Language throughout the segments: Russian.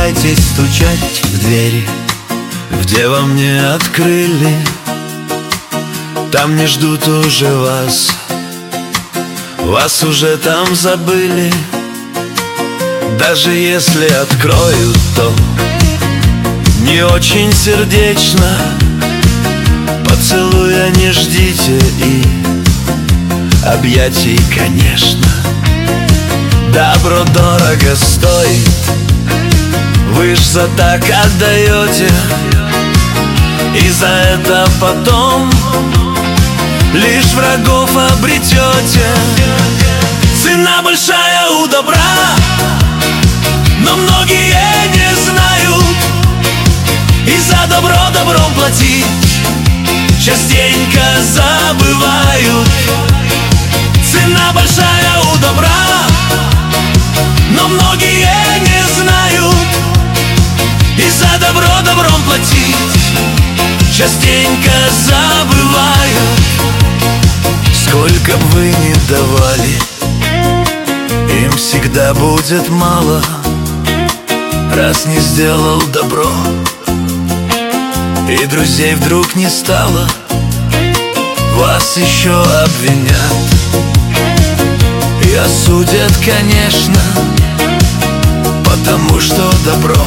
пытайтесь стучать в двери, где вам не открыли. Там не ждут уже вас, вас уже там забыли. Даже если откроют, то не очень сердечно. Поцелуя не ждите и объятий, конечно. Добро дорого стоит, вы ж за так отдаете, и за это потом лишь врагов обретете. Цена большая у добра, но многие не знают, и за добро добром платить частенько забывают. Цена большая у добра, но многие не знают, и за добро добром платить частенько забывают. Сколько б вы ни давали, им всегда будет мало, раз не сделал добро, и друзей вдруг не стало. Вас еще обвинят и осудят, конечно, потому что добро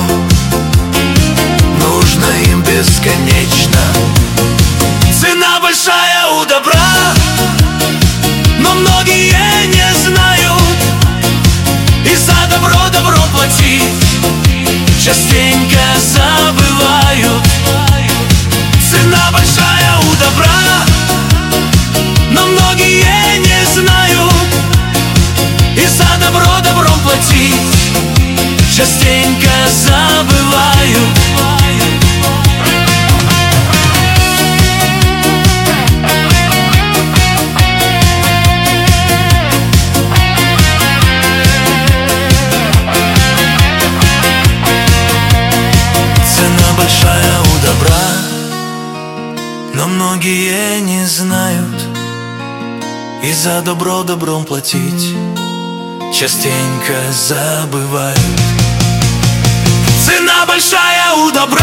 нужно им бесконечно. Цена большая у добра, но многие не знают, и за добро добром платить частенько забывают. Цена большая у добра, но многие не знают, и за добро добром платить частенько забывают. Цена большая у добра, но многие не знают, и за добро добром платить частенько забывают. Цена большая у добра.